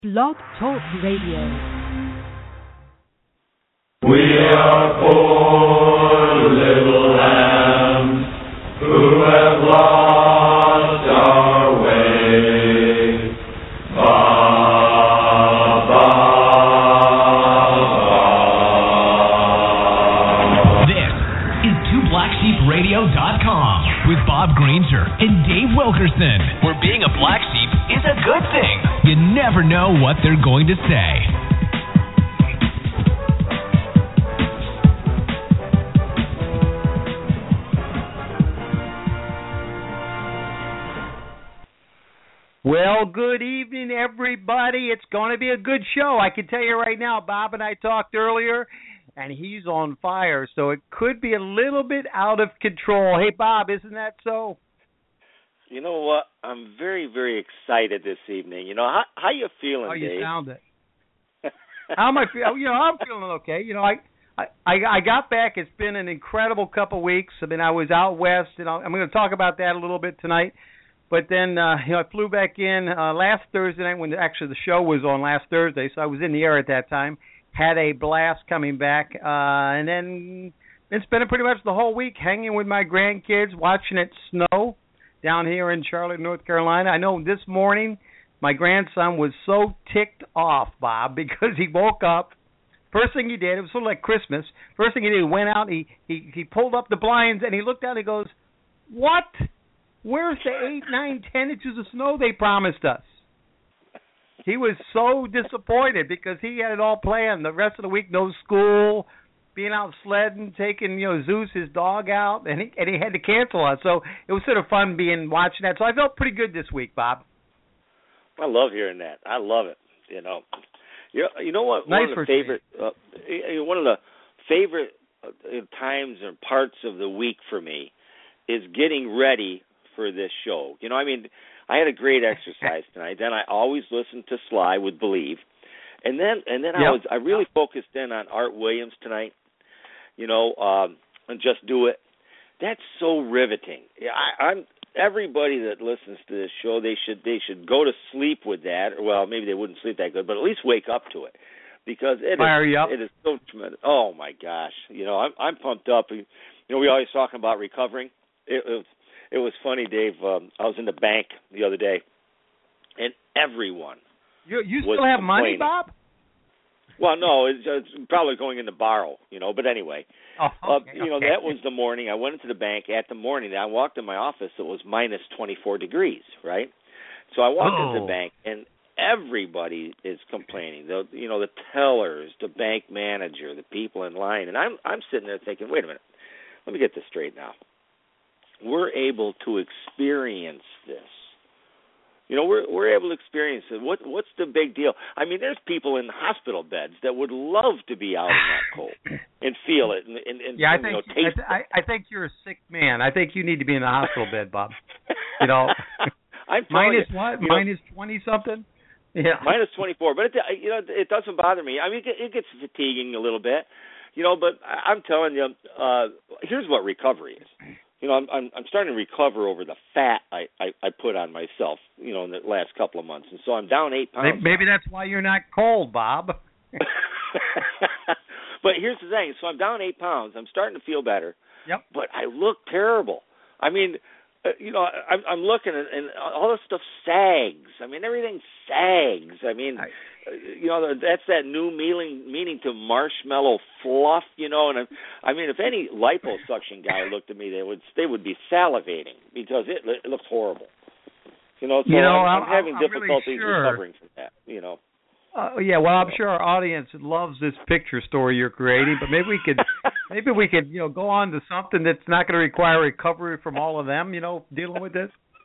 Blog Talk Radio. We are poor little lambs who have lost our way. Ba, ba, ba. This is TwoBlackSheepRadio.com with Bob Granger and Dave Wilkerson, where being a black sheep is a good thing. You never know what they're going to say. Well, good evening, everybody. It's going to be a good show. I can tell you right now, Bob and I talked earlier, and he's on fire, so it could be a little bit out of control. Hey, Bob, isn't that so? You know what? I'm very, very excited this evening. You know, how you feeling, Oh, Dave? you sound it. How am I feeling? You know, I'm feeling okay. You know, I got back. It's been an incredible couple of weeks. I mean, I was out west, and I'm going to talk about that a little bit tonight. But then, you know, I flew back in last Thursday night when actually the show was on last Thursday, so I was in the air at that time. Had a blast coming back, and then been spending pretty much the whole week hanging with my grandkids, watching it snow down here in Charlotte, North Carolina. I know this morning my grandson was so ticked off, Bob, because he woke up. First thing he did, it was sort of like Christmas. First thing he did, he went out, he pulled up the blinds, and he looked out and he goes, "What? Where's the 8, 9, 10 inches of snow they promised us?" He was so disappointed because he had it all planned. The rest of the week, no school, being out sledding, taking, you know, Zeus, his dog, out, and he had to cancel it. So it was sort of fun watching that. So I felt pretty good this week, Bob. I love hearing that. I love it. You know what? Nice one of the favorite times or parts of the week for me is getting ready for this show. You know, I mean, I had a great exercise tonight. Then I always listen to Sly with Believe, and then Yep. I really focused in on Art Williams tonight. You know, and Just Do It. That's so riveting. I'm everybody that listens to this show. They should go to sleep with that. Well, maybe they wouldn't sleep that good, but at least wake up to it because it is so tremendous. Oh my gosh, you know, I'm pumped up. You know, we always talking about recovering. It was funny, Dave. I was in the bank the other day, and everyone You was still have money, complaining. Bob? Well, no, it's probably going in to borrow, you know. But anyway, you know, that was the morning. I went into the bank at the morning. I walked in my office. It was minus 24 degrees, right? So I walked into the bank, and everybody is complaining. The tellers, the bank manager, the people in line, and I'm sitting there thinking, wait a minute, let me get this straight now. We're able to experience this. You know, we're able to experience it. What's the big deal? I mean, there's people in hospital beds that would love to be out in that cold and feel it and yeah, taste it. I think you're a sick man. I think you need to be in the hospital bed, Bob. You know, I'm minus you, what? You know, minus 20 something? Yeah, minus 24. But it doesn't bother me. I mean, it gets fatiguing a little bit, you know. But I'm telling you, here's what recovery is. You know, I'm starting to recover over the fat I put on myself, you know, in the last couple of months, and so I'm down 8 pounds. Maybe that's why you're not cold, Bob. But here's the thing: so I'm down 8 pounds. I'm starting to feel better. Yep. But I look terrible. I mean, you know, I'm looking at, and all this stuff sags. I mean, everything sags. I mean, you know, that's that new meaning to marshmallow fluff, you know. And I mean, if any liposuction guy looked at me, they would be salivating because it looks horrible. You know, so I'm having difficulty really recovering from that. You know. Yeah, well, I'm sure our audience loves this picture story you're creating, but maybe we could, you know, go on to something that's not going to require recovery from all of them, you know, dealing with this.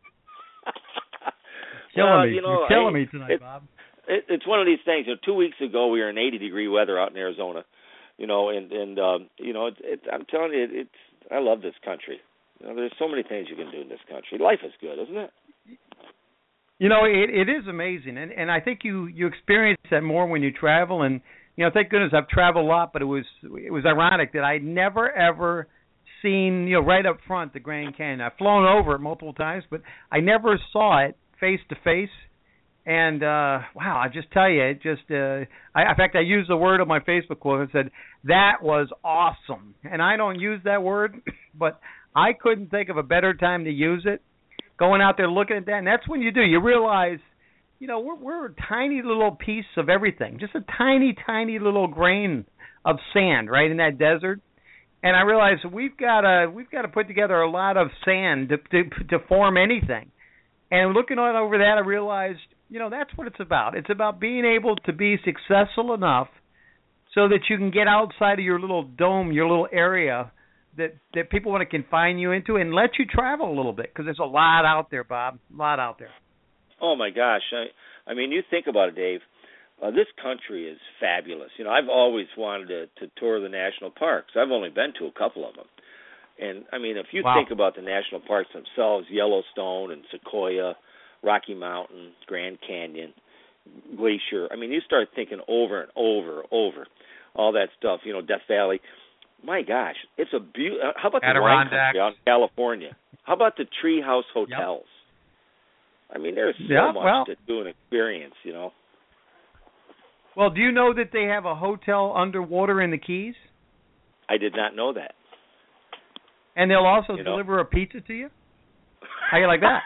You're killing me tonight, Bob. It's one of these things. You know, 2 weeks ago we were in 80-degree weather out in Arizona, you know, and you know, I'm telling you, I love this country. You know, there's so many things you can do in this country. Life is good, isn't it? You know, it is amazing, and I think you experience that more when you travel. And you know, thank goodness I've traveled a lot, but it was ironic that I'd never ever seen, you know, right up front the Grand Canyon. I've flown over it multiple times, but I never saw it face to face. And wow, I just tell you, it just in fact, I used the word on my Facebook quote and said that was awesome. And I don't use that word, but I couldn't think of a better time to use it. Going out there looking at that, and that's when you do. You realize, we're a tiny little piece of everything, just a tiny, tiny little grain of sand right in that desert. And I realized we've got to put together a lot of sand to form anything. And looking over that, I realized, that's what it's about. It's about being able to be successful enough so that you can get outside of your little dome, your little area that people want to confine you into and let you travel a little bit, because there's a lot out there, Bob, a lot out there. Oh, my gosh. I mean, you think about it, Dave. This country is fabulous. I've always wanted to tour the national parks. I've only been to a couple of them. And, I mean, if you think about the national parks themselves, Yellowstone and Sequoia, Rocky Mountain, Grand Canyon, Glacier, I mean, you start thinking over and over, all that stuff, Death Valley. My gosh, it's a beautiful. How about the wine country out in California? How about the treehouse hotels? Yep. I mean, there's so much to do and experience, Well, do you know that they have a hotel underwater in the Keys? I did not know that. And they'll also deliver a pizza to you? How you like that?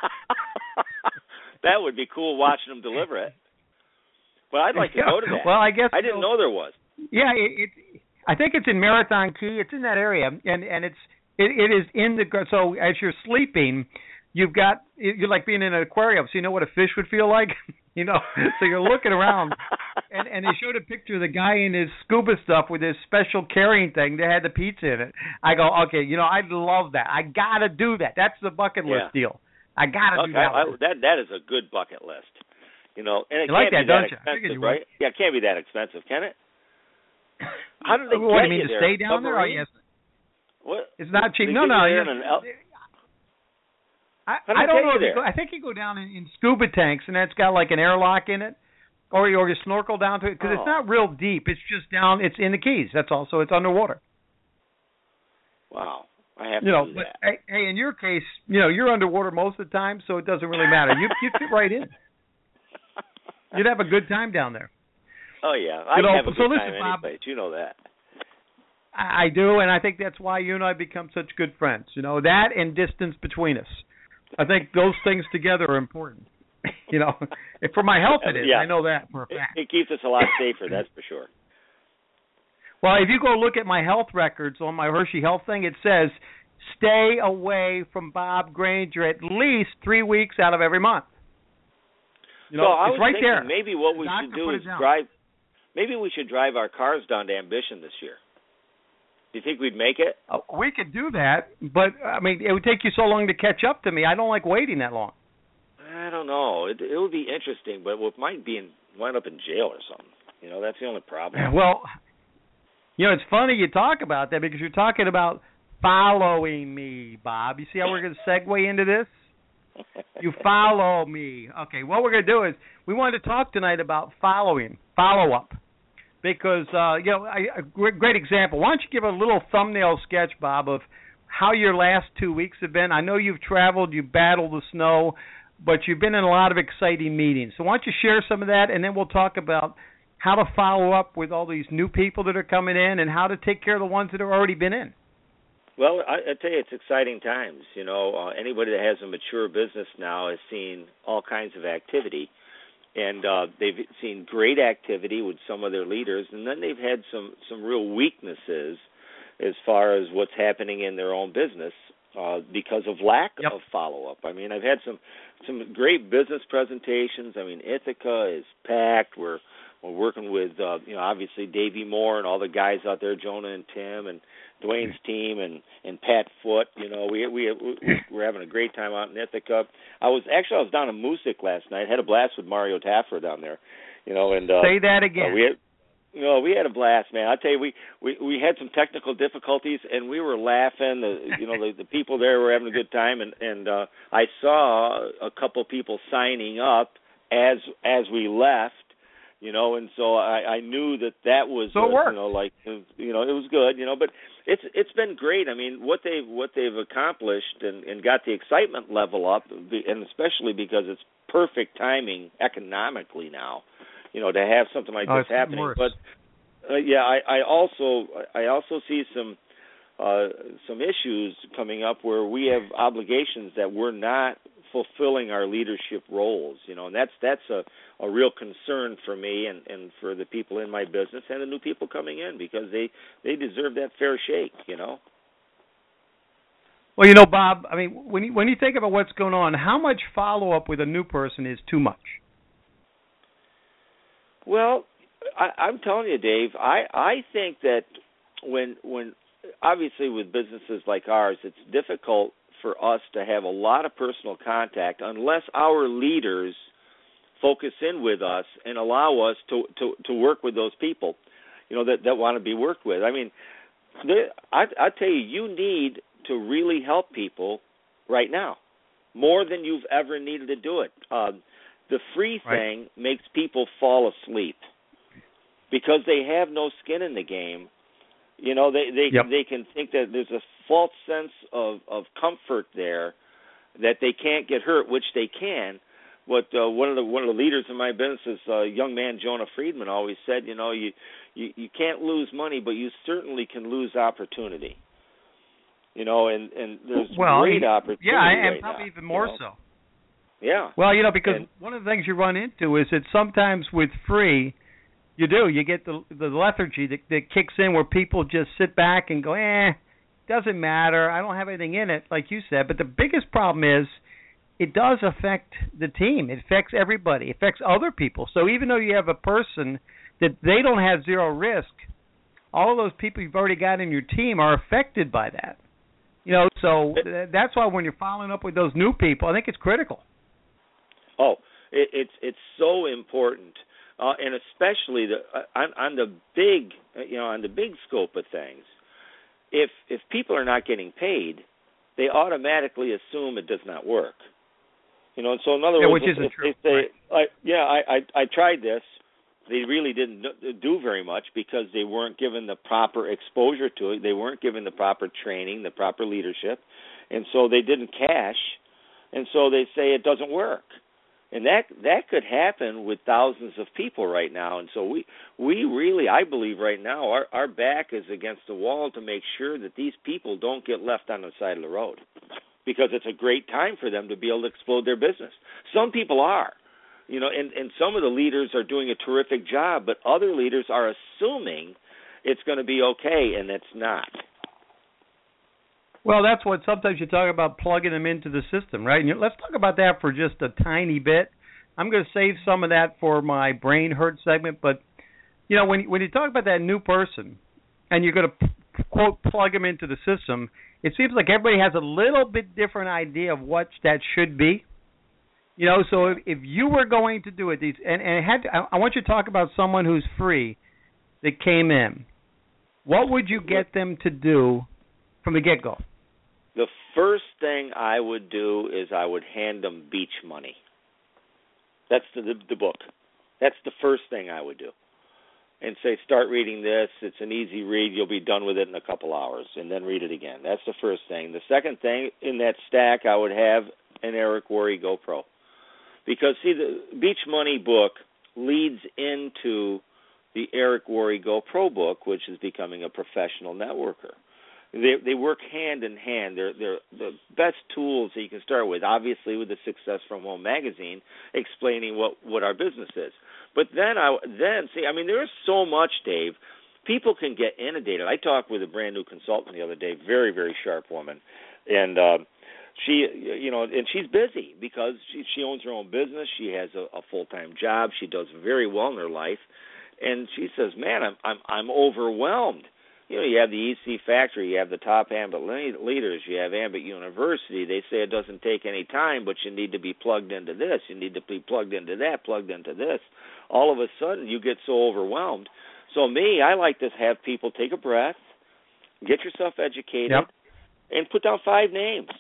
That would be cool watching them deliver it. But I'd like to go to that. Well, I guess I didn't know there was. Yeah, I think it's in Marathon Key. It's in that area, and it is in the. So as you're sleeping, you're like being in an aquarium. So you know what a fish would feel like, So you're looking around, and they showed a picture of the guy in his scuba stuff with his special carrying thing that had the pizza in it. I go, okay, I love that. I gotta do that. That's the bucket list deal. I gotta do that. That is a good bucket list. And it you like can't that, be that don't expensive, you? right? Yeah, it can't be that expensive, can it? How do they get what do you mean, you to there? stay down there? Oh, yes. What? It's not cheap. No. I don't know. I think you go down in scuba tanks, and that's got like an airlock in it, or you snorkel down to it, because it's not real deep. It's just down. It's in the Keys. That's all. So it's underwater. Wow. I have to do but that. Hey, in your case, you're underwater most of the time, so it doesn't really matter. You fit right in. You'd have a good time down there. Oh, yeah. I'd have a good time any place. You know that. I do, and I think that's why you and I become such good friends. That and distance between us. I think those things together are important. For my health it is. Yeah. I know that for a fact. It keeps us a lot safer, that's for sure. Well, if you go look at my health records on my Hershey Health thing, it says stay away from Bob Granger at least 3 weeks out of every month. So I was right thinking there. maybe what we should do is drive. Maybe we should drive our cars down to Ambition this year. Do you think we'd make it? We could do that, but I mean, it would take you so long to catch up to me. I don't like waiting that long. I don't know. It would be interesting, but we might wind up in jail or something. That's the only problem. Well, it's funny you talk about that because you're talking about following me, Bob. You see how we're going to segue into this? You follow me. Okay, what we're going to do is we wanted to talk tonight about follow-up. Because, a great example. Why don't you give a little thumbnail sketch, Bob, of how your last 2 weeks have been? I know you've traveled, you've battled the snow, but you've been in a lot of exciting meetings. So why don't you share some of that, and then we'll talk about how to follow up with all these new people that are coming in and how to take care of the ones that have already been in. Well, I tell you, it's exciting times. Anybody that has a mature business now has seen all kinds of activity. And they've seen great activity with some of their leaders, and then they've had some real weaknesses as far as what's happening in their own business because of lack of follow-up. I mean, I've had some great business presentations. I mean, Ithaca is packed. We're working with obviously Davey Moore and all the guys out there, Jonah and Tim and Dwayne's team and Pat Foote. We're having a great time out in Ithaca. I was down in Moosic last night. Had a blast with Mario Taffer down there. And say that again. We had a blast, man. I tell you, we had some technical difficulties and we were laughing. The people there were having a good time, and I saw a couple people signing up as we left And so I knew that was so it worked. it was good, but it's been great. I mean, what they've accomplished and got the excitement level up, and especially because it's perfect timing economically now, to have something like this happening. Worse. But I also see some issues coming up where we have obligations that we're not fulfilling our leadership roles, and that's a real concern for me and for the people in my business and the new people coming in, because they deserve that fair shake, Well, Bob, I mean, when you think about what's going on, how much follow-up with a new person is too much? Well, I'm telling you, Dave, I think that when obviously with businesses like ours, it's difficult for us to have a lot of personal contact unless our leaders focus in with us and allow us to work with those people, that want to be worked with. I mean, I tell you, you need to really help people right now, more than you've ever needed to do it. The free thing makes people fall asleep because they have no skin in the game. They can think that there's a false sense of comfort there, that they can't get hurt, which they can. But one of the leaders in my business is a young man, Jonah Friedman, always said, you can't lose money, but you certainly can lose opportunity. And there's great opportunity. Yeah, and right probably now, even more so. Yeah. Well, because one of the things you run into is that sometimes with free, you get the lethargy that kicks in where people just sit back and go, doesn't matter, I don't have anything in it, like you said. But the biggest problem is it does affect the team. It affects everybody. It affects other people. So even though you have a person that they don't have zero risk, all of those people you've already got in your team are affected by that. So that's why when you're following up with those new people, I think it's critical. Oh, it's so important. And especially on the big scope of things, if people are not getting paid, they automatically assume it does not work. And so in other words, which isn't true. They say, I tried this, they really didn't do very much because they weren't given the proper exposure to it. They weren't given the proper training, the proper leadership, and so they didn't cash, and so they say it doesn't work. And that could happen with thousands of people right now. And so we really, I believe right now, our back is against the wall to make sure that these people don't get left on the side of the road, because it's a great time for them to be able to explode their business. Some people are, and some of the leaders are doing a terrific job, but other leaders are assuming it's going to be okay, and it's not. Well, that's what sometimes you talk about, plugging them into the system, right? And let's talk about that for just a tiny bit. I'm going to save some of that for my Brain Hurt segment, but when you talk about that new person and you're going to quote plug them into the system, it seems like everybody has a little bit different idea of what that should be. So if you were going to do it, I want you to talk about someone who's free that came in. What would you get them to do from the get-go? The first thing I would do is I would hand them beach money. That's the book. That's the first thing I would do. And say, start reading this. It's an easy read. You'll be done with it in a couple hours, and then read it again. That's the first thing. The second thing in that stack, I would have an Eric Worre GoPro. Because, see, the Beach Money book leads into the Eric Worre GoPro book, which is becoming a professional networker. They work hand in hand. They're the best tools that you can start with, obviously with the Success from Home magazine, explaining what our business is. But then there's so much, Dave. People can get inundated. I talked with a brand new consultant the other day, very, very sharp woman, and she, and she's busy because she owns her own business. She has a full-time job. She does very well in her life, and she says, "Man, I'm overwhelmed." You have the EC Factory, you have the top Ambit leaders, you have Ambit University. They say it doesn't take any time, but you need to be plugged into this. You need to be plugged into that, plugged into this. All of a sudden, you get so overwhelmed. So I like to have people take a breath, get yourself educated, and put down 5 names.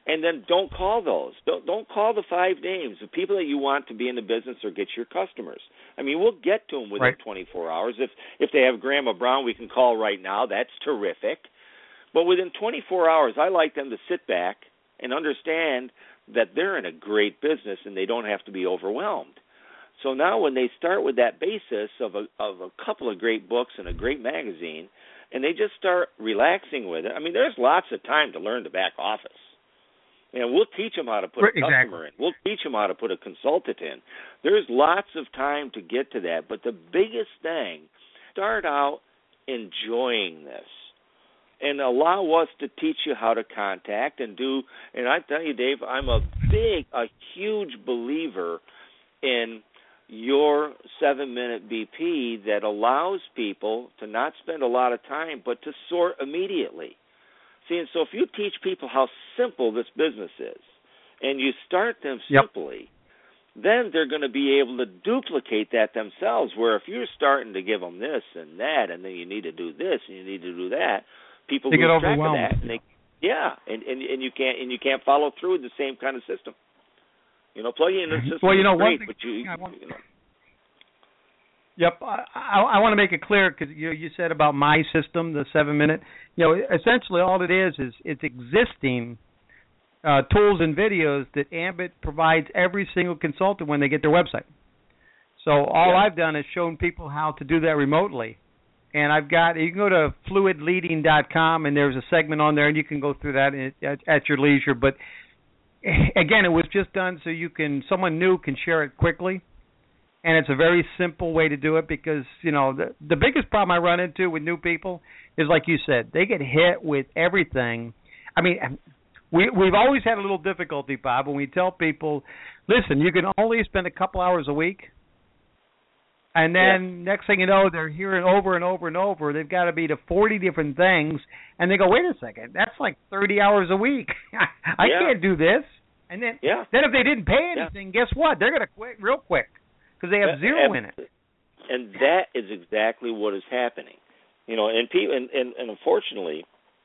And then don't call those. Don't call the 5 names, the people that you want to be in the business or get your customers. I mean, we'll get to them within 24 hours. If they have Grandma Brown, we can call right now. That's terrific. But within 24 hours, I like them to sit back and understand that they're in a great business and they don't have to be overwhelmed. So now when they start with that basis of a couple of great books and a great magazine, and they just start relaxing with it, I mean, there's lots of time to learn the back office. And we'll teach them how to put a customer in. We'll teach them how to put a consultant in. There's lots of time to get to that. But the biggest thing, start out enjoying this and allow us to teach you how to contact and do. And I tell you, Dave, I'm a huge believer in your 7-minute BP that allows people to not spend a lot of time but to sort immediately. See, and so if you teach people how simple this business is, and you start them simply, then they're going to be able to duplicate that themselves, where if you're starting to give them this and that, and then you need to do this and you need to do that, people lose track of that. And and you can't follow through with the same kind of system. You know, plugging in the system is great, but you know. Yep, I want to make it clear because you said about my system, the 7-minute. You know, essentially all it is it's existing tools and videos that Ambit provides every single consultant when they get their website. So all I've done is shown people how to do that remotely. And you can go to fluidleading.com and there's a segment on there and you can go through that at your leisure. But again, it was just done so someone new can share it quickly. And it's a very simple way to do it because, you know, the biggest problem I run into with new people is, like you said, they get hit with everything. I mean, we've always had a little difficulty, Bob, when we tell people, listen, you can only spend a couple hours a week. And then next thing you know, they're hearing over and over and over, they've got to be to 40 different things. And they go, wait a second, that's like 30 hours a week. I can't do this. And then if they didn't pay anything, guess what? They're going to quit real quick. Because they have zero in it, and that is exactly what is happening, you know. And people, and unfortunately,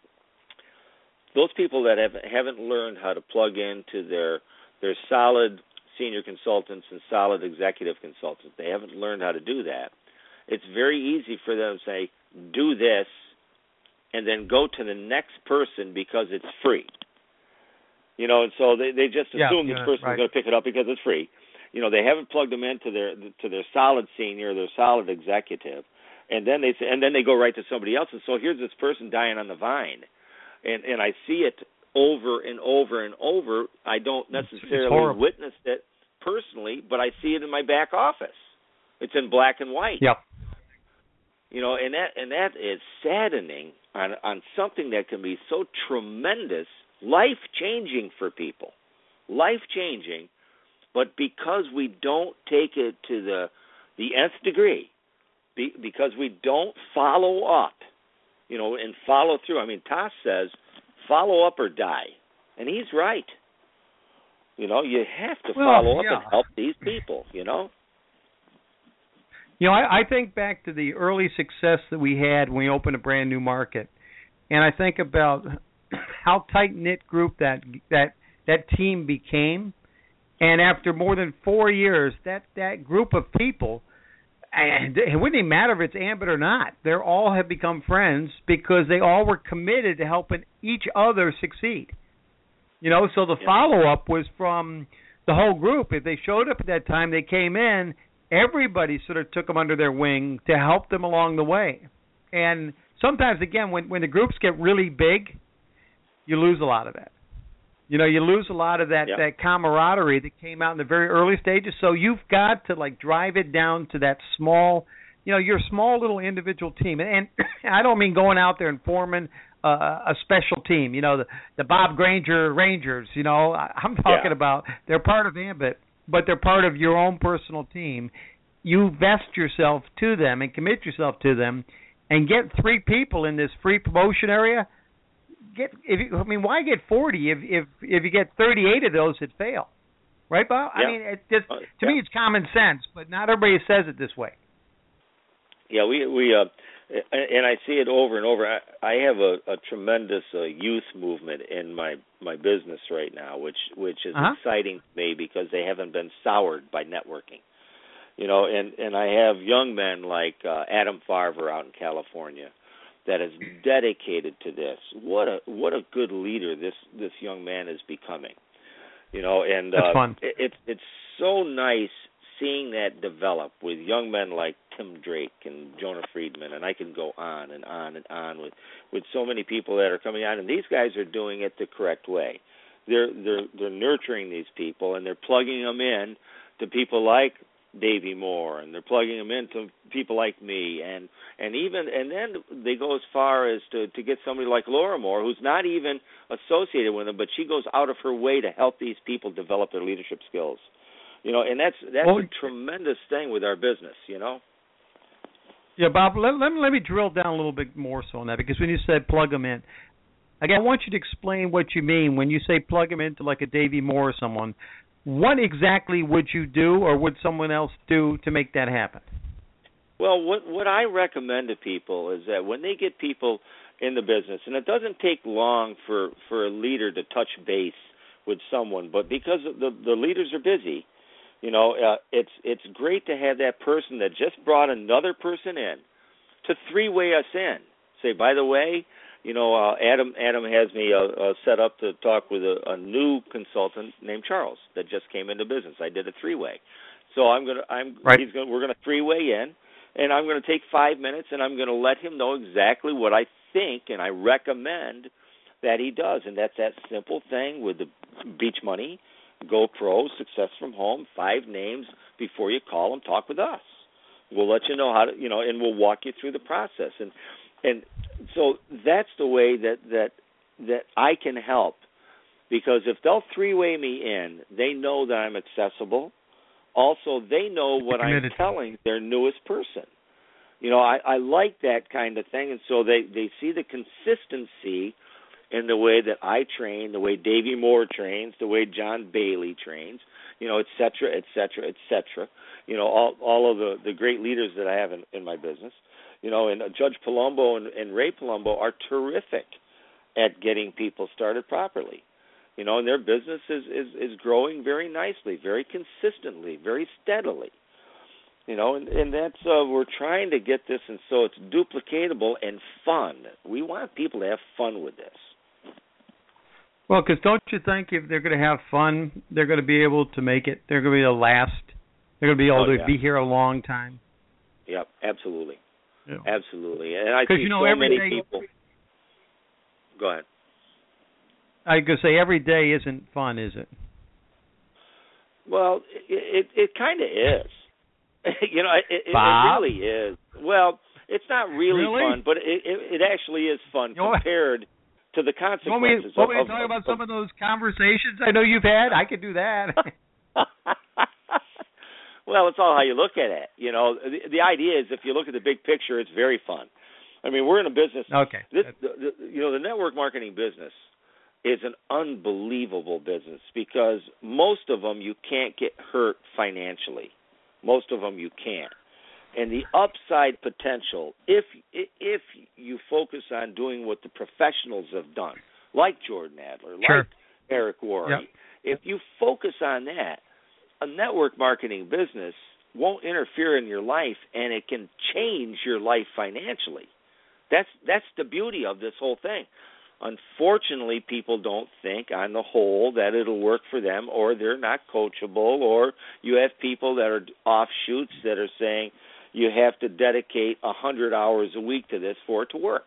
those people that haven't learned how to plug into their solid senior consultants and solid executive consultants, they haven't learned how to do that. It's very easy for them to say, "Do this," and then go to the next person because it's free, you know. And so they just assume this person is going to pick it up because it's free. You know, they haven't plugged them into their solid senior, their solid executive, and then they go right to somebody else. And so here's this person dying on the vine, and I see it over and over and over. I don't necessarily witness it personally, but I see it in my back office. It's in black and white. Yep. You know, and that is saddening on something that can be so tremendous, life-changing for people, life-changing. But because we don't take it to the nth degree, because we don't follow up, you know, and follow through. I mean, Toss says, follow up or die. And he's right. You know, you have to follow up and help these people, you know. You know, I think back to the early success that we had when we opened a brand new market. And I think about how tight-knit group that team became. And after more than 4 years, that group of people, and it wouldn't even matter if it's Ambit or not, they all have become friends because they all were committed to helping each other succeed. You know, so the follow-up was from the whole group. If they showed up at that time, they came in, everybody sort of took them under their wing to help them along the way. And sometimes, again, when the groups get really big, you lose a lot of that. You know, you lose a lot of that camaraderie that came out in the very early stages. So you've got to, like, drive it down to that small, you know, your small little individual team. And I don't mean going out there and forming a special team, you know, the Bob Granger Rangers, you know. I'm talking about they're part of Ambit, but they're part of your own personal team. You vest yourself to them and commit yourself to them and get 3 people in this free promotion area. Why get 40 if you get 38 of those that fail, right, Bob? I mean, it just to me it's common sense, but not everybody says it this way. Yeah, we And I see it over and over. I have a tremendous youth movement in my business right now, which is exciting to me because they haven't been soured by networking. And I have young men like Adam Farver out in California that is dedicated to this. What a good leader this young man is becoming. And that's fun. It's so nice seeing that develop with young men like Tim Drake and Jonah Friedman, and I can go on and on and on with so many people that are coming on, and these guys are doing it the correct way. They're nurturing these people, and they're plugging them in to people like Davey Moore, and they're plugging them into people like me, and then they go as far as to get somebody like Laura Moore, who's not even associated with them, but she goes out of her way to help these people develop their leadership skills. And that's a tremendous thing with our business. Yeah, Bob. Let me drill down a little bit more so on that, because when you said plug them in, again, I want you to explain what you mean when you say plug them into like a Davey Moore or someone. What exactly would you do, or would someone else do to make that happen? Well, what I recommend to people is that when they get people in the business, and it doesn't take long for a leader to touch base with someone, but because the leaders are busy, it's great to have that person that just brought another person in to three-way us in. Say, by the way, Adam has me set up to talk with a new consultant named Charles that just came into business. I did a three-way, so we're gonna three-way in, and I'm gonna take 5 minutes, and I'm gonna let him know exactly what I think and I recommend that he does, and that's that simple thing with the Beach Money, GoPro, Success from Home, 5 names before you call them. Talk with us. We'll let you know how to, and we'll walk you through the process, and so that's the way that I can help, because if they'll three-way me in, they know that I'm accessible. Also, they know what I'm telling their newest person. I like that kind of thing, and so they see the consistency in the way that I train, the way Davey Moore trains, the way John Bailey trains, et cetera, et cetera, et cetera. All of the great leaders that I have in my business. And Judge Palumbo and Ray Palumbo are terrific at getting people started properly. And their business is growing very nicely, very consistently, very steadily. And that's we're trying to get this, and so it's duplicatable and fun. We want people to have fun with this. Well, because don't you think if they're going to have fun, they're going to be able to make it? They're going to be able to last. They're going to be able to be here a long time. Yep, absolutely. Yeah. Absolutely. And I see so many people. Go ahead. I was going to say every day isn't fun, is it? Well, it kind of is. It really is. Well, it's not really fun, but it actually is fun compared to the consequences. Want me to talk about some of those conversations I know you've had? I could do that. Well, it's all how you look at it. The idea is if you look at the big picture, it's very fun. I mean, we're in a business. Okay. The network marketing business is an unbelievable business because most of them you can't get hurt financially. Most of them you can't. And the upside potential, if you focus on doing what the professionals have done, like Jordan Adler, like Eric Worre, if you focus on that, a network marketing business won't interfere in your life, and it can change your life financially. That's the beauty of this whole thing. Unfortunately, people don't think on the whole that it'll work for them, or they're not coachable, or you have people that are offshoots that are saying you have to dedicate 100 hours a week to this for it to work.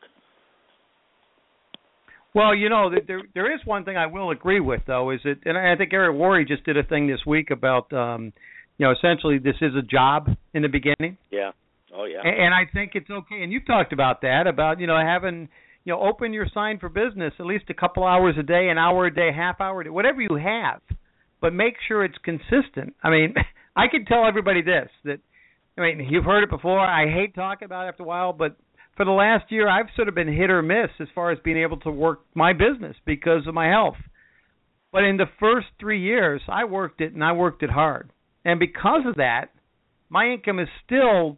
Well, there is one thing I will agree with, though, is that, and I think Eric Worre just did a thing this week about, essentially this is a job in the beginning. Yeah. Oh, yeah. And I think it's okay. And you've talked about that, about, having, open your sign for business at least a couple hours a day, an hour a day, half hour a day, whatever you have, but make sure it's consistent. I mean, I can tell everybody this, that, you've heard it before. I hate talking about it after a while, but for the last year, I've sort of been hit or miss as far as being able to work my business because of my health. But in the first 3 years, I worked it, and I worked it hard. And because of that, my income is still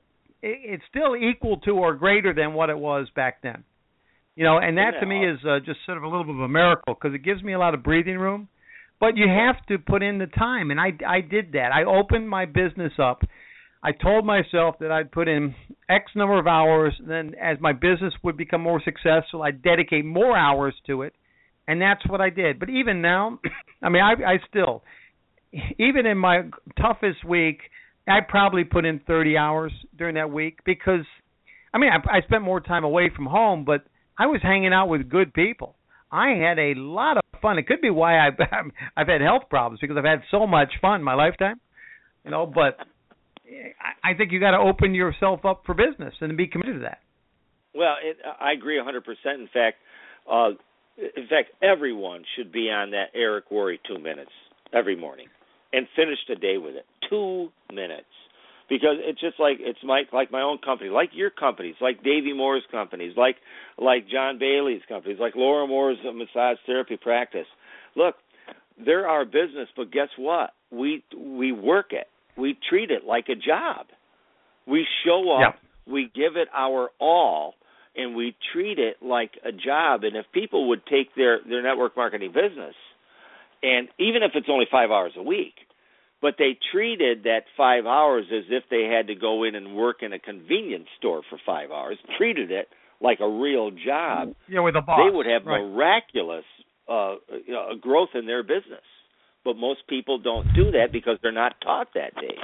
it's still equal to or greater than what it was back then. And that to me is just sort of a little bit of a miracle because it gives me a lot of breathing room. But you have to put in the time, and I did that. I opened my business up. I told myself that I'd put in X number of hours, and then as my business would become more successful, I'd dedicate more hours to it, and that's what I did. But even now, I mean, I still, even in my toughest week, I probably put in 30 hours during that week because, I mean, I spent more time away from home, but I was hanging out with good people. I had a lot of fun. It could be why I've had health problems because I've had so much fun in my lifetime, but I think you got to open yourself up for business and be committed to that. Well, I agree 100%. In fact, everyone should be on that Eric Worre 2 minutes every morning and finish the day with it. 2 minutes. Because it's just like my own company, like your companies, like Davey Moore's companies, like John Bailey's companies, like Laura Moore's massage therapy practice. Look, they're our business, but guess what? We work it. We treat it like a job. We show up, we give it our all, and we treat it like a job. And if people would take their network marketing business, and even if it's only 5 hours a week, but they treated that 5 hours as if they had to go in and work in a convenience store for 5 hours, treated it like a real job, with a boss. They would have miraculous growth in their business. But most people don't do that because they're not taught that, Dave.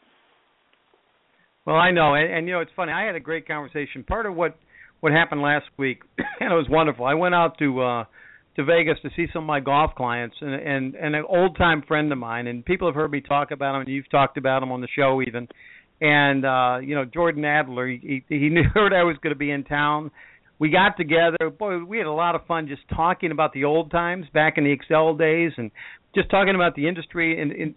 Well, I know, and it's funny. I had a great conversation. Part of what happened last week, and it was wonderful. I went out to Vegas to see some of my golf clients and an old-time friend of mine, and people have heard me talk about him, and you've talked about him on the show even. And, Jordan Adler, he heard I was going to be in town. We got together. Boy, we had a lot of fun just talking about the old times back in the Excel days and just talking about the industry in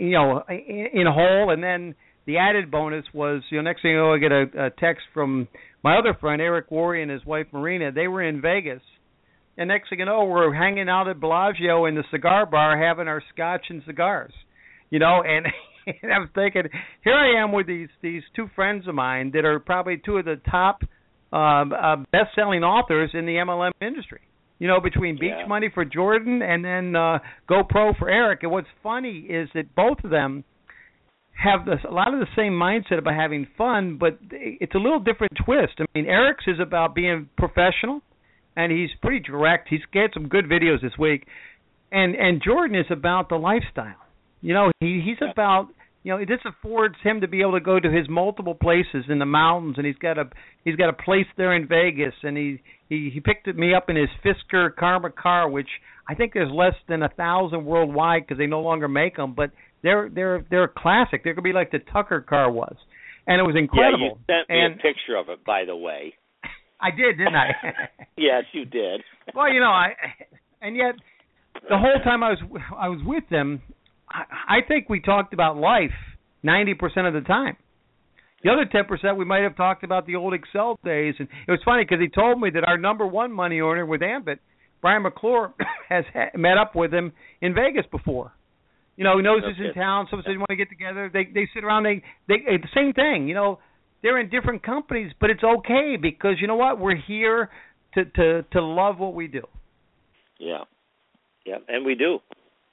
a whole. And then the added bonus was, next thing you know, I get a text from my other friend, Eric Worre, and his wife, Marina. They were in Vegas. And next thing you know, we're hanging out at Bellagio in the cigar bar having our scotch and cigars, and I was thinking, here I am with these two friends of mine that are probably two of the top best-selling authors in the MLM industry, between Beach Money for Jordan and then GoPro for Eric. And what's funny is that both of them have a lot of the same mindset about having fun, but it's a little different twist. I mean, Eric's is about being professional. And he's pretty direct. He's got some good videos this week. And Jordan is about the lifestyle. He's about, this affords him to be able to go to his multiple places in the mountains, and he's got a place there in Vegas, and he picked me up in his Fisker Karma car, which I think there's less than 1,000 worldwide because they no longer make them, but they're a classic. They're going to be like the Tucker car was. And it was incredible. Yeah, you sent me a picture of it, by the way. I did, didn't I? Yes, you did. Well, and yet the whole time I was with them, I think we talked about life 90% of the time. The other 10% we might have talked about the old Excel days, and it was funny because he told me that our number one money earner with Ambit, Brian McClure, has met up with him in Vegas before. He knows he's in town. Someone says you want to get together. They sit around. They the same thing. They're in different companies, but it's okay because you know what? We're here to love what we do. Yeah, and we do.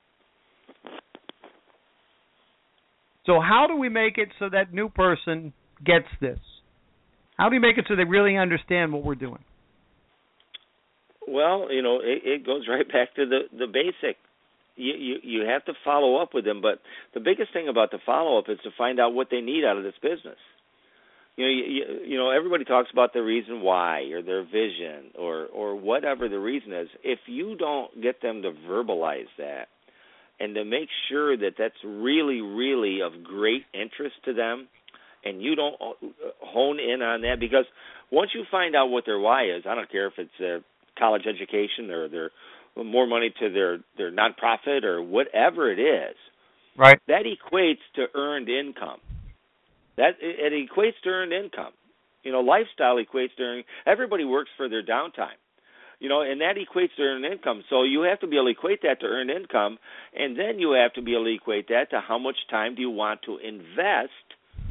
So how do we make it so that new person gets this? How do you make it so they really understand what we're doing? Well, it goes right back to the basic. You have to follow up with them, but the biggest thing about the follow-up is to find out what they need out of this business. Everybody talks about the reason why or their vision or whatever the reason is. If you don't get them to verbalize that and to make sure that that's really, really of great interest to them, and you don't hone in on that, because once you find out what their why is, I don't care if it's their college education or their more money to their nonprofit or whatever it is, right? That equates to earned income. That it equates to earned income. Lifestyle equates to everybody works for their downtime. And that equates to earned income. So you have to be able to equate that to earned income, and then you have to be able to equate that to how much time do you want to invest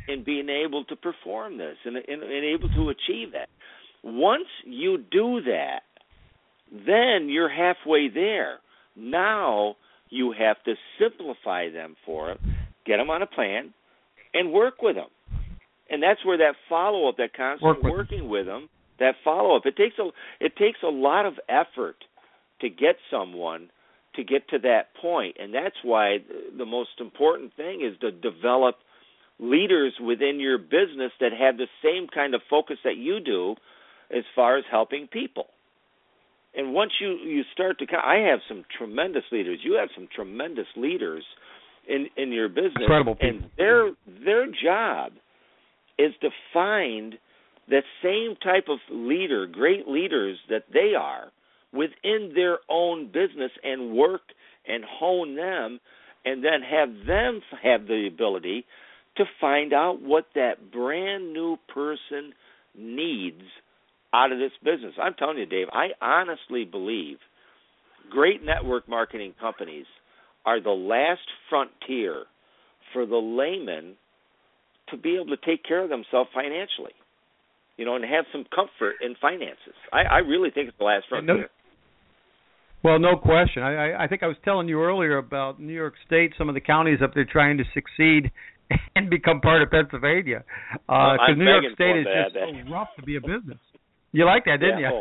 in being able to perform this and able to achieve that. Once you do that, then you're halfway there. Now you have to simplify them for them, get them on a plan, and work with them. And that's where that follow-up, that constant working with them, that follow-up, it takes a lot of effort to get someone to get to that point. And that's why the most important thing is to develop leaders within your business that have the same kind of focus that you do as far as helping people. And once you start to, I have some tremendous leaders. You have some tremendous leaders in your business. Incredible people. And their job is to find that same type of leader, great leaders that they are, within their own business and work and hone them, and then have them have the ability to find out what that brand new person needs out of this business. I'm telling you, Dave, I honestly believe great network marketing companies are the last frontier for the layman to be able to take care of themselves financially, and have some comfort in finances. I really think it's the last frontier. Well, no question. I think I was telling you earlier about New York State, some of the counties up there trying to succeed and become part of Pennsylvania. Because New York State is just so rough to be a business. You liked that, didn't you?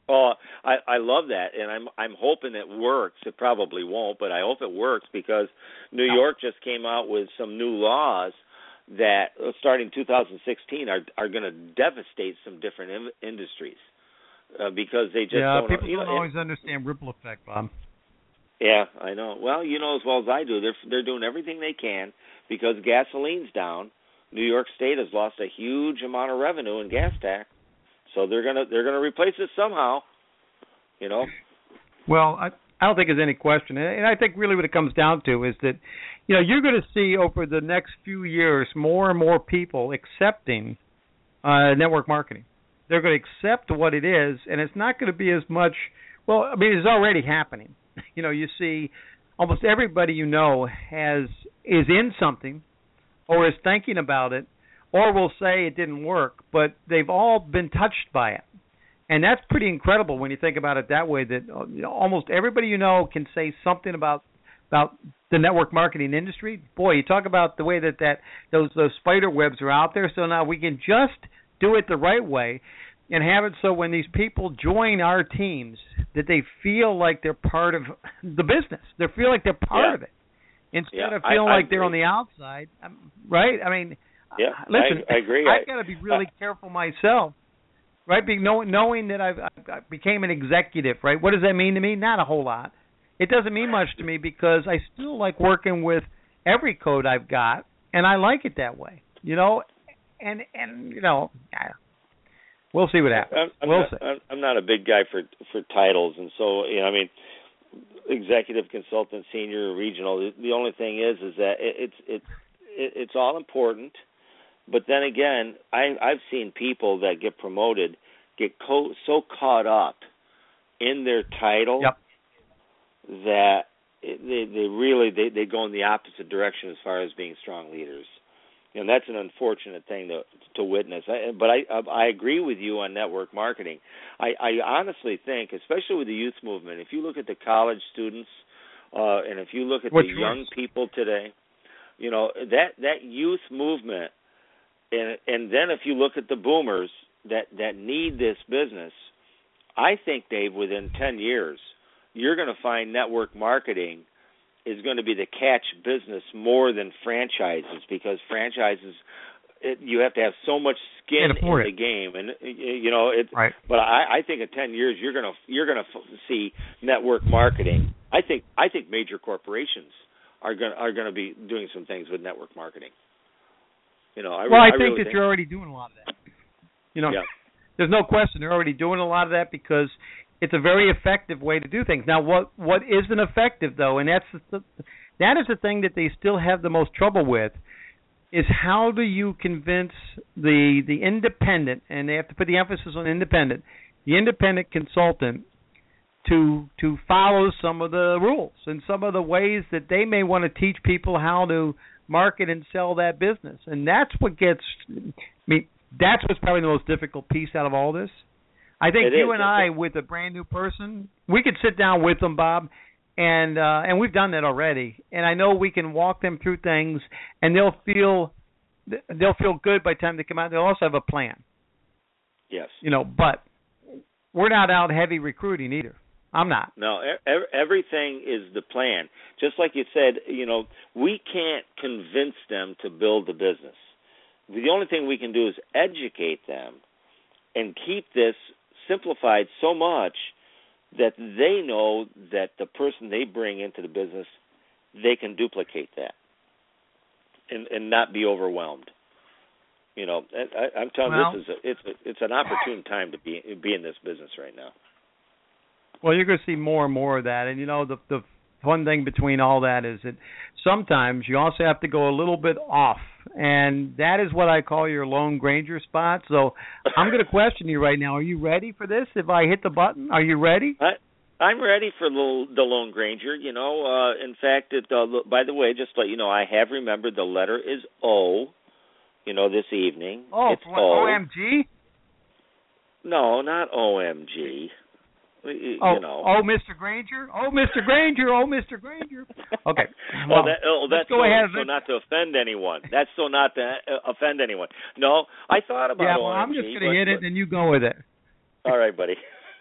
I love that, and I'm hoping it works. It probably won't, but I hope it works because New York just came out with some new laws that, starting 2016, are going to devastate some different industries because they just don't. People don't always understand ripple effect, Bob. Yeah, I know. Well, you know as well as I do, they're doing everything they can because gasoline's down. New York State has lost a huge amount of revenue in gas tax. So they're gonna replace it somehow, Well, I don't think there's any question, and I think really what it comes down to is that, you're going to see over the next few years more and more people accepting network marketing. They're going to accept what it is, and it's not going to be as much. Well, I mean, it's already happening. You see, almost everybody is in something, or is thinking about it, or will say it didn't work, but they've all been touched by it. And that's pretty incredible when you think about it that way, that almost everybody can say something about the network marketing industry. Boy, you talk about the way that those spider webs are out there, so now we can just do it the right way and have it so when these people join our teams that they feel like they're part of the business. They feel like they're part of it instead of feeling like they're on the outside, right? I mean, yeah, listen, I agree. I've got to be really careful myself, right? Knowing that I became an executive, right? What does that mean to me? Not a whole lot. It doesn't mean much to me because I still like working with every code I've got, and I like it that way, And we'll see what happens. I'm not a big guy for titles, and so executive, consultant, senior, regional. The only thing is that it's all important. But then again, I've seen people that get promoted get so caught up in their title that they go in the opposite direction as far as being strong leaders. And that's an unfortunate thing to witness. But I agree with you on network marketing. I honestly think, especially with the youth movement, if you look at the college students and if you look at young people today, that youth movement, and then if you look at the boomers that need this business, I think, Dave, within 10 years, you're going to find network marketing is going to be the catch business more than franchises, because franchises, you have to have so much skin in the game, and Right. But I think in 10 years you're going to see network marketing. I think major corporations are going to be doing some things with network marketing. I think that you're already doing a lot of that. There's no question they're already doing a lot of that because it's a very effective way to do things. Now, what isn't effective, though, and that is the thing that they still have the most trouble with, is how do you convince the independent, and they have to put the emphasis on independent, the independent consultant to follow some of the rules and some of the ways that they may want to teach people how to market and sell that business. And that's what gets that's what's probably the most difficult piece out of all this. I think you and I, with a brand new person, we could sit down with them, Bob, and we've done that already. And I know we can walk them through things, and they'll feel good by the time they come out. They'll also have a plan. Yes. But we're not out heavy recruiting either. I'm not. No, everything is the plan. Just like you said, we can't convince them to build the business. The only thing we can do is educate them and keep this simplified so much that they know that the person they bring into the business, they can duplicate that and not be overwhelmed. I'm telling you, it's an opportune time to be in this business right now. Well, you're going to see more and more of that, and the fun thing between all that is that sometimes you also have to go a little bit off, and that is what I call your Lone Granger spot. So I'm going to question you right now. Are you ready for this? If I hit the button, are you ready? I'm ready for the Lone Granger. In fact, by the way, just to let you know, I have remembered the letter is O. This evening. Oh, it's O. OMG? No, not OMG. Oh, Mr. Granger? Oh, Mr. Granger. Oh, Mr. Granger. Okay. That's go ahead. So not to offend anyone. That's so not to offend anyone. No, I thought about OMG. I'm just going to hit it, and you go with it. All right, buddy.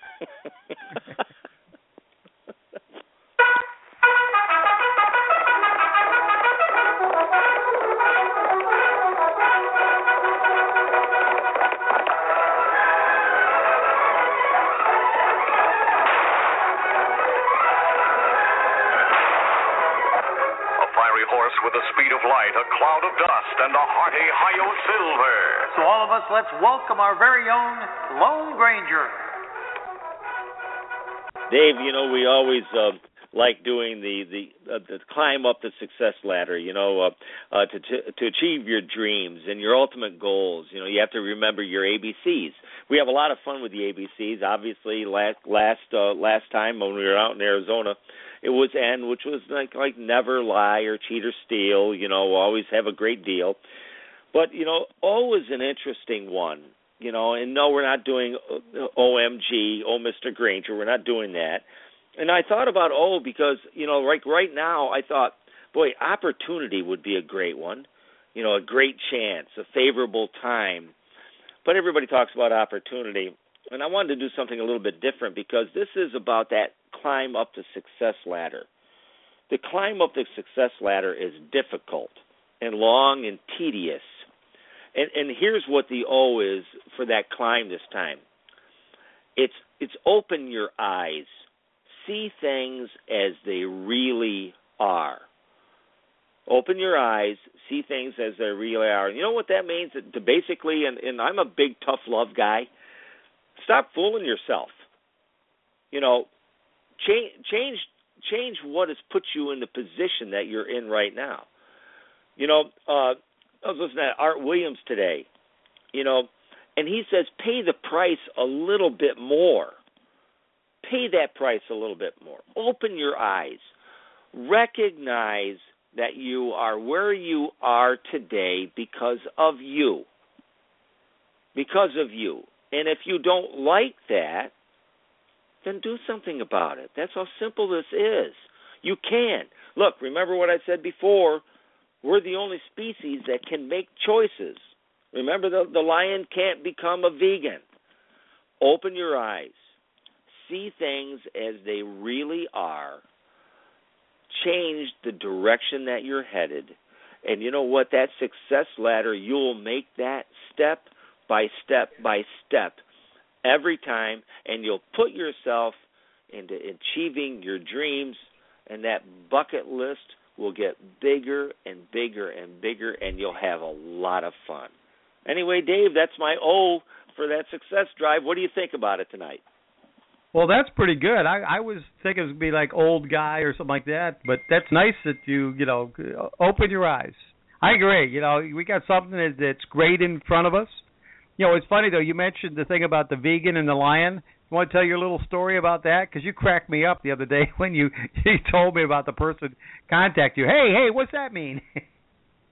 With the speed of light, a cloud of dust, and a hearty Hi-Yo Silver. So all of us, let's welcome our very own Lone Granger. Dave, we always like doing the climb up the success ladder, to achieve your dreams and your ultimate goals. You have to remember your ABCs. We have a lot of fun with the ABCs. Obviously, last time when we were out in Arizona, it was N, which was like never lie or cheat or steal, always have a great deal. But, O is an interesting one, and no, we're not doing OMG, oh, Mr. Granger, we're not doing that. And I thought about O because, right now I thought, boy, opportunity would be a great one, a great chance, a favorable time. But everybody talks about opportunity. And I wanted to do something a little bit different because this is about that climb up the success ladder. The climb up the success ladder is difficult and long and tedious. And here's what the O is for that climb this time. It's open your eyes. See things as they really are. Open your eyes. See things as they really are. You know what that means? To basically, and I'm a big tough love guy, stop fooling yourself. Change what has put you in the position that you're in right now. I was listening to Art Williams today, and he says pay the price a little bit more. Pay that price a little bit more. Open your eyes. Recognize that you are where you are today because of you. Because of you. And if you don't like that, then do something about it. That's how simple this is. You can. Look, remember what I said before. We're the only species that can make choices. Remember, the lion can't become a vegan. Open your eyes. See things as they really are. Change the direction that you're headed. And you know what? That success ladder, you'll make that step by step by step every time, and you'll put yourself into achieving your dreams, and that bucket list will get bigger and bigger and bigger, and you'll have a lot of fun. Anyway, Dave, that's my O for that success drive. What do you think about it tonight? Well, that's pretty good. I was thinking it would be like old guy or something like that, but that's nice that you open your eyes. I agree. We got something that's great in front of us. It's funny, though, you mentioned the thing about the vegan and the lion. You want to tell your little story about that? Because you cracked me up the other day when you told me about the person contact you. Hey, what's that mean?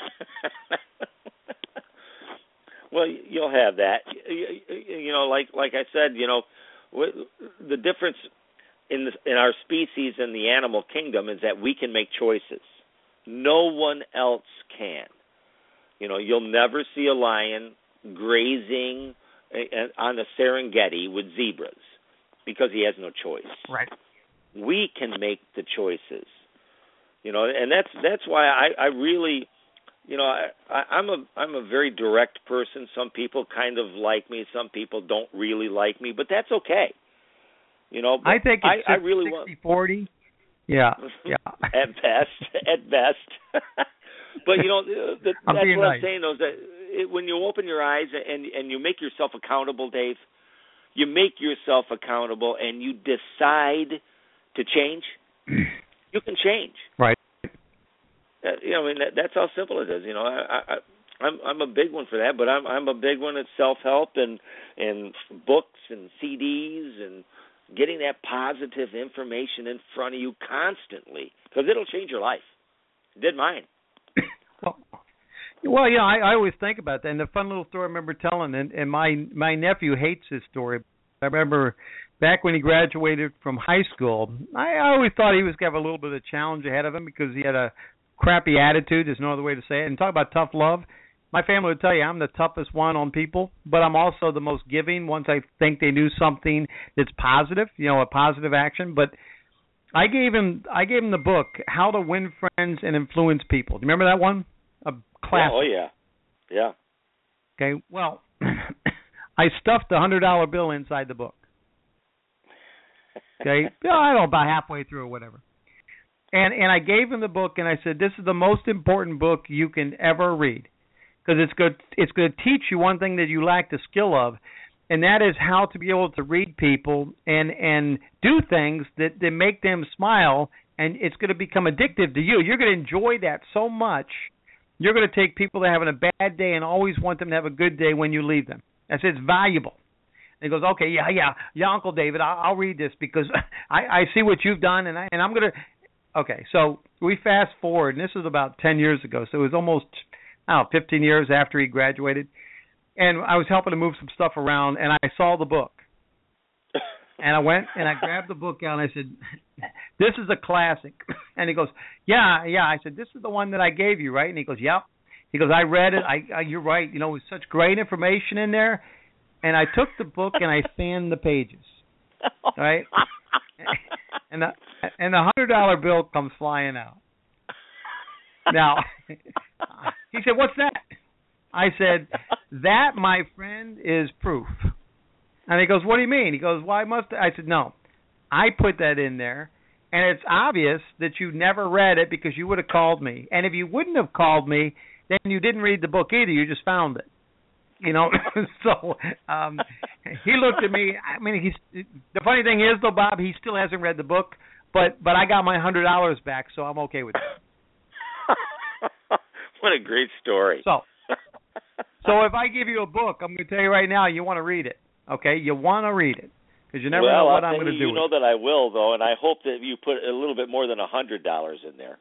Well, you'll have that. You know, like I said, you know, the difference in our species and the animal kingdom is that we can make choices. No one else can. You know, you'll never see a lion grazing on the Serengeti with zebras because he has no choice. Right. We can make the choices. You know, and that's why I really, you know, I'm a very direct person. Some people kind of like me. Some people don't really like me, but that's okay. You know, I think it's I really 60-40. Yeah. At best. But you know, that's what I'm saying. Though, is that when you open your eyes and you make yourself accountable, Dave, you make yourself accountable, and you decide to change. You can change. Right. You know, I mean, that's how simple it is. You know, I'm a big one for that, but I'm a big one at self-help and books and CDs and getting that positive information in front of you constantly, because it'll change your life. It did mine. Well, yeah, I always think about that. And the fun little story I remember telling, and my nephew hates this story. I remember back when he graduated from high school, I always thought he was going to have a little bit of a challenge ahead of him because he had a crappy attitude. There's no other way to say it. And talk about tough love. My family would tell you I'm the toughest one on people, but I'm also the most giving once I think they do something that's positive, you know, a positive action. But I gave him the book, How to Win Friends and Influence People. Do you remember that one? A classic. Oh, yeah. Yeah. Okay, well, I stuffed a $100 bill inside the book. Okay, I don't know, about halfway through or whatever. And I gave him the book, and I said, this is the most important book you can ever read, because it's going to teach you one thing that you lack the skill of, and that is how to be able to read people and do things that make them smile, and it's going to become addictive to you. You're going to enjoy that so much. You're going to take people that are having a bad day and always want them to have a good day when you leave them. I said, it's valuable. And he goes, okay, yeah, Uncle David, I'll read this because I see what you've done, and I'm going to. Okay, so we fast forward, and this was about 10 years ago, so it was almost, 15 years after he graduated, and I was helping to move some stuff around, and I saw the book. And I went and I grabbed the book out, and I said, this is a classic. And he goes, yeah. I said, this is the one that I gave you, right? And he goes, yep. He goes, I read it. You're right. You know, it was such great information in there. And I took the book and I fanned the pages, right? And the $100 bill comes flying out. Now, he said, what's that? I said, that, my friend, is proof. And he goes, what do you mean? He goes, well, I said, no, I put that in there, and it's obvious that you never read it because you would have called me. And if you wouldn't have called me, then you didn't read the book either. You just found it. You know, so he looked at me. I mean, the funny thing is, though, Bob, he still hasn't read the book, but I got my $100 back, so I'm okay with it. What a great story. So if I give you a book, I'm going to tell you right now, you want to read it. Okay, you want to read it because you never know what I'm going to do. You know that I will, though, and I hope that you put a little bit more than $100 in there.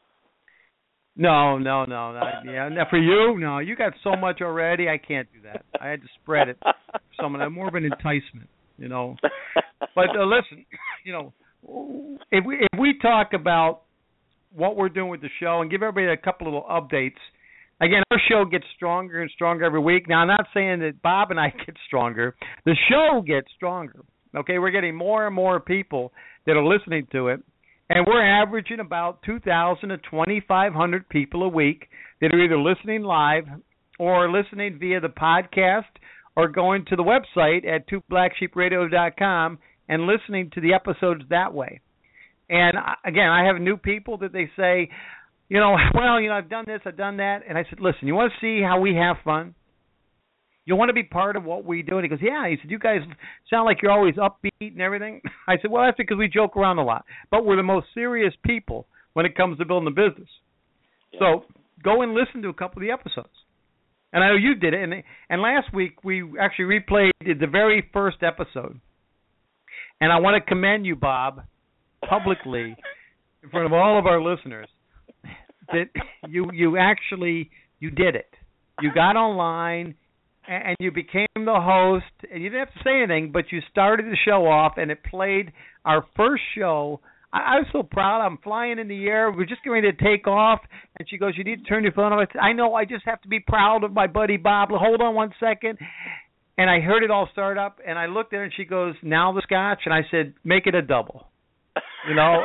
No. Yeah, for you, no. You got so much already. I can't do that. I had to spread it. I'm more of an enticement, you know. But listen, you know, if we talk about what we're doing with the show and give everybody a couple little updates. Again, our show gets stronger and stronger every week. Now, I'm not saying that Bob and I get stronger. The show gets stronger. Okay, we're getting more and more people that are listening to it. And we're averaging about 2,000 to 2,500 people a week that are either listening live or listening via the podcast or going to the website at twoblacksheepradio.com and listening to the episodes that way. And, again, I have new people that they say, I've done this, I've done that. And I said, listen, you want to see how we have fun? You want to be part of what we do? And he goes, yeah. He said, you guys sound like you're always upbeat and everything. I said, well, that's because we joke around a lot. But we're the most serious people when it comes to building a business. Yeah. So go and listen to a couple of the episodes. And I know you did it. And last week we actually replayed the very first episode. And I want to commend you, Bob, publicly in front of all of our listeners that you did it. You got online and you became the host, and you didn't have to say anything, but you started the show off, and it played our first show. I was so proud. I'm flying in the air. We're just getting ready to take off, and she goes, "You need to turn your phone off." I said, "I know. I just have to be proud of my buddy Bob. Hold on one second." And I heard it all start up, and I looked at her, and she goes, "Now the scotch?" And I said, "Make it a double." You know?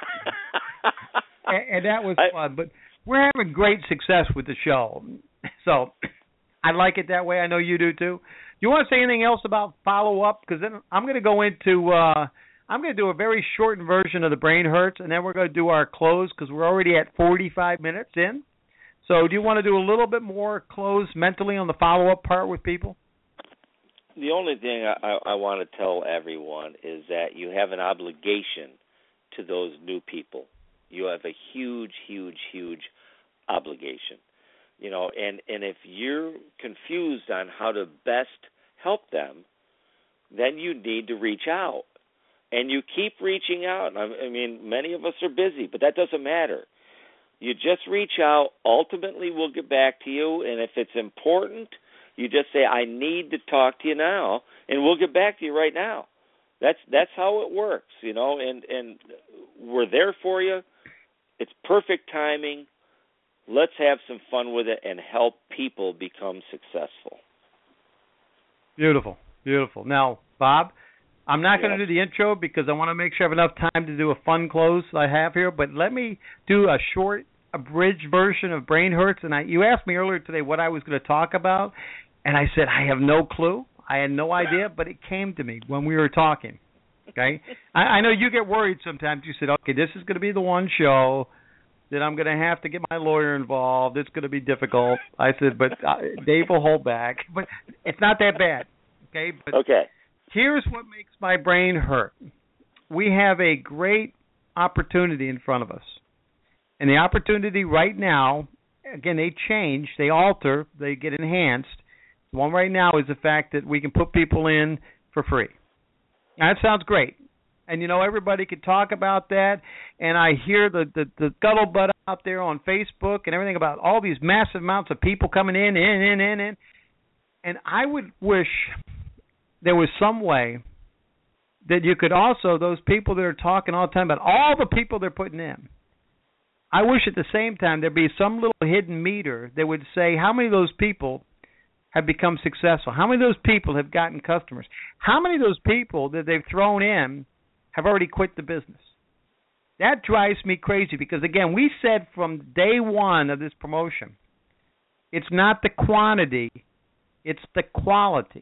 and that was fun. But we're having great success with the show. So I like it that way. I know you do, too. You want to say anything else about follow-up? Because then I'm going to go into I'm going to do a very shortened version of the Brain Hurts, and then we're going to do our close because we're already at 45 minutes in. So do you want to do a little bit more close mentally on the follow-up part with people? The only thing I want to tell everyone is that you have an obligation to those new people. You have a huge, huge, huge obligation. You know, and if you're confused on how to best help them, then you need to reach out. And you keep reaching out. I mean, many of us are busy, but that doesn't matter. You just reach out. Ultimately, we'll get back to you. And if it's important, you just say, "I need to talk to you now," and we'll get back to you right now. That's how it works, you know, and we're there for you. It's perfect timing. Let's have some fun with it and help people become successful. Beautiful, beautiful. Now, Bob, I'm not going to do the intro because I want to make sure I have enough time to do a fun close I have here, but let me do a short, abridged version of Brain Hurts. And you asked me earlier today what I was going to talk about, and I said I have no clue. I had no idea, but it came to me when we were talking. Okay? I know you get worried sometimes. You said, okay, this is going to be the one show that I'm going to have to get my lawyer involved. It's going to be difficult. I said, but Dave will hold back. But it's not that bad. Okay? But okay. Here's what makes my brain hurt. We have a great opportunity in front of us. And the opportunity right now, again, they change, they alter, they get enhanced. The one right now is the fact that we can put people in for free. Now, that sounds great. And, you know, everybody can talk about that. And I hear the scuttlebutt out there on Facebook and everything about all these massive amounts of people coming in. And I would wish there was some way that you could also, those people that are talking all the time about all the people they're putting in, I wish at the same time there'd be some little hidden meter that would say how many of those people have become successful, how many of those people have gotten customers, how many of those people that they've thrown in have already quit the business. That drives me crazy because, again, we said from day one of this promotion, it's not the quantity, it's the quality.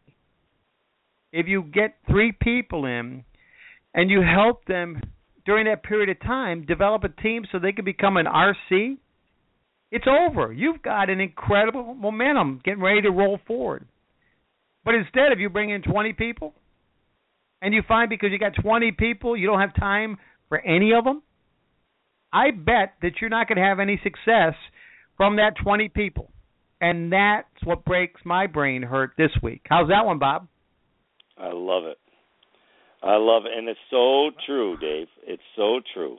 If you get 3 people in and you help them during that period of time develop a team so they can become an RC, it's over. You've got an incredible momentum getting ready to roll forward. But instead, if you bring in 20 people and you find because you got 20 people you don't have time for any of them, I bet that you're not going to have any success from that 20 people. And that's what breaks my brain hurt this week. How's that one, Bob? I love it. I love it. And it's so true, Dave. It's so true.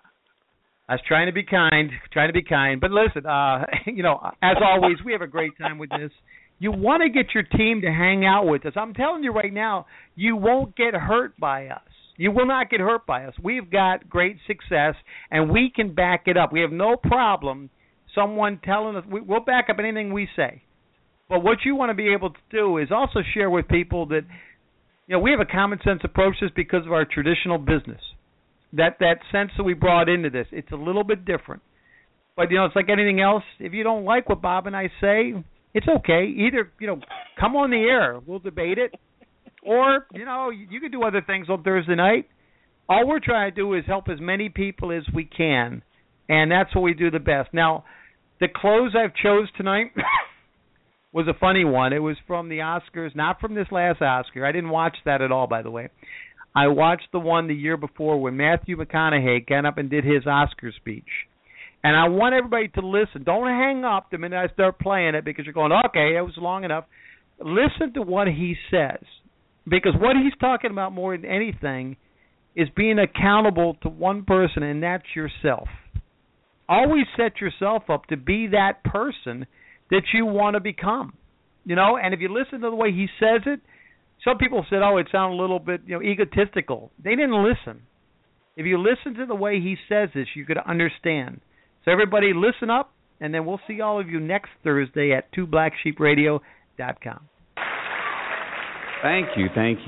I was trying to be kind. But listen, you know, as always, we have a great time with this. You want to get your team to hang out with us. I'm telling you right now, you won't get hurt by us. You will not get hurt by us. We've got great success, and we can back it up. We have no problem someone telling us. We'll back up anything we say. But what you want to be able to do is also share with people that, you know, we have a common sense approach to this because of our traditional business. That sense that we brought into this, it's a little bit different. But, you know, it's like anything else. If you don't like what Bob and I say, it's okay. Either, you know, come on the air. We'll debate it. Or, you know, you can do other things on Thursday night. All we're trying to do is help as many people as we can. And that's what we do the best. Now, the close I've chose tonight was a funny one. It was from the Oscars, not from this last Oscar. I didn't watch that at all, by the way. I watched the one the year before when Matthew McConaughey got up and did his Oscar speech. And I want everybody to listen. Don't hang up the minute I start playing it because you're going, okay, it was long enough. Listen to what he says. Because what he's talking about more than anything is being accountable to one person, and that's yourself. always set yourself up to be that person that you want to become. And if you listen to the way he says it, some people said, it sounded a little bit, egotistical. They didn't listen. If you listen to the way he says this, you could understand. So everybody listen up, and then we'll see all of you next Thursday at 2blacksheepradio.com. Thank you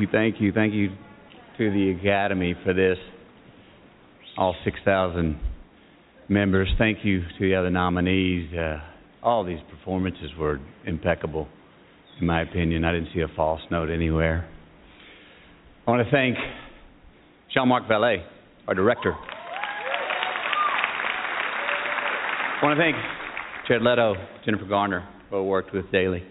to the Academy for this, all 6,000 members. Thank you to the other nominees. All these performances were impeccable, in my opinion. I didn't see a false note anywhere. I want to thank Jean-Marc Vallée, our director. I want to thank Jared Leto, Jennifer Garner, who I worked with daily.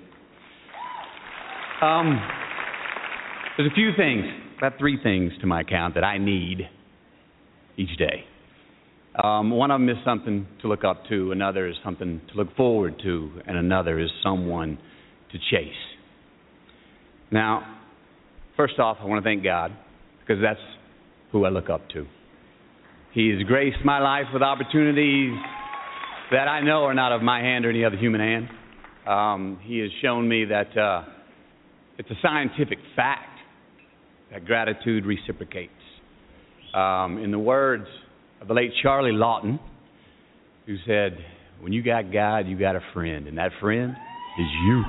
There's a few things, about 3 things to my account that I need each day. One of them is something to look up to, another is something to look forward to, and another is someone to chase. Now, first off, I want to thank God, because that's who I look up to. He has graced my life with opportunities that I know are not of my hand or any other human hand. He has shown me that it's a scientific fact that gratitude reciprocates. In the words of the late Charlie Lawton, who said, when you got God, you got a friend, and that friend is you.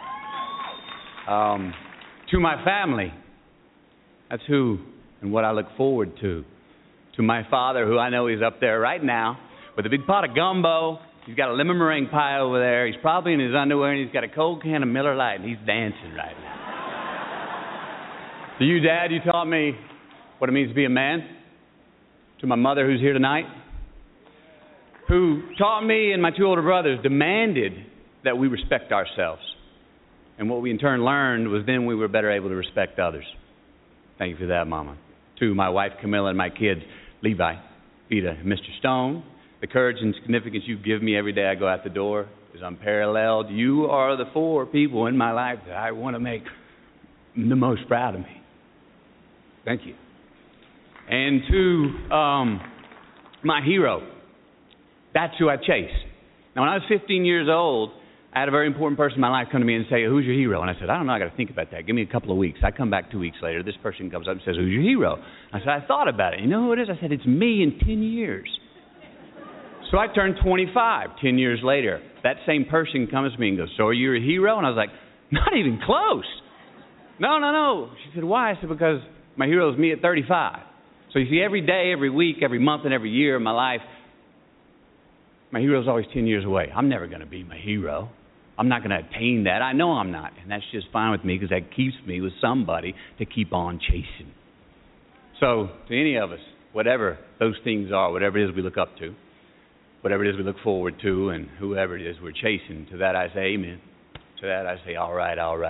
To my family, that's who and what I look forward to. To my father, who I know is up there right now with a big pot of gumbo. He's got a lemon meringue pie over there. He's probably in his underwear, and he's got a cold can of Miller Lite, and he's dancing right now. To you, Dad, you taught me what it means to be a man. To my mother, who's here tonight, who taught me and my 2 older brothers, demanded that we respect ourselves. And what we in turn learned was then we were better able to respect others. Thank you for that, Mama. To my wife, Camilla, and my kids, Levi, Vita, and Mr. Stone, the courage and significance you give me every day I go out the door is unparalleled. You are the 4 people in my life that I want to make the most proud of me. Thank you. And to my hero, that's who I chase. Now, when I was 15 years old, I had a very important person in my life come to me and say, who's your hero? And I said, I don't know, I got to think about that. Give me a couple of weeks. I come back 2 weeks later. This person comes up and says, who's your hero? I said, I thought about it. You know who it is? I said, it's me in 10 years. So I turned 25 10 years later. That same person comes to me and goes, so are you a hero? And I was like, not even close. No. She said, why? I said, because my hero is me at 35. So you see, every day, every week, every month, and every year of my life, my hero is always 10 years away. I'm never going to be my hero. I'm not going to attain that. I know I'm not. And that's just fine with me because that keeps me with somebody to keep on chasing. So to any of us, whatever those things are, whatever it is we look up to, whatever it is we look forward to, and whoever it is we're chasing, to that I say amen. To that I say, all right. And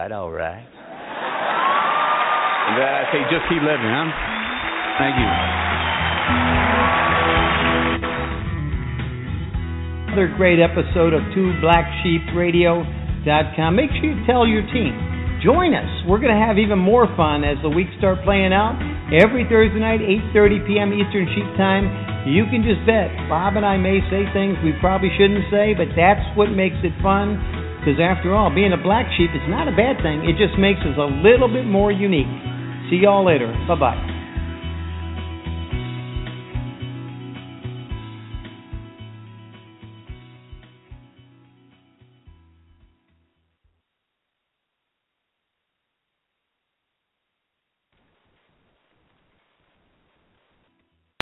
to that I say, just keep living, huh? Thank you. Another great episode of 2blacksheepradio.com. Make sure you tell your team. Join us. We're going to have even more fun as the weeks start playing out. Every Thursday night, 8:30 p.m. Eastern Sheep Time. You can just bet Bob and I may say things we probably shouldn't say, but that's what makes it fun. Because after all, being a black sheep is not a bad thing. It just makes us a little bit more unique. See y'all later. Bye-bye.